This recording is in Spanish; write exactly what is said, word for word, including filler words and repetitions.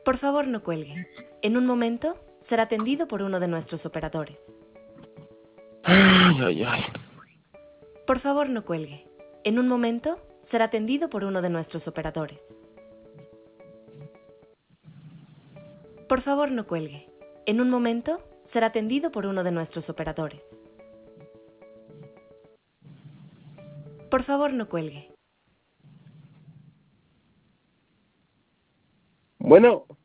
Por favor, no cuelgue. En un momento será atendido por uno de nuestros operadores. Ay, ay, ay. Por favor, no cuelgue. En un momento será atendido por uno de nuestros operadores. Por favor, no cuelgue. En un momento será atendido por uno de nuestros operadores. Por favor, no cuelgue. Bueno.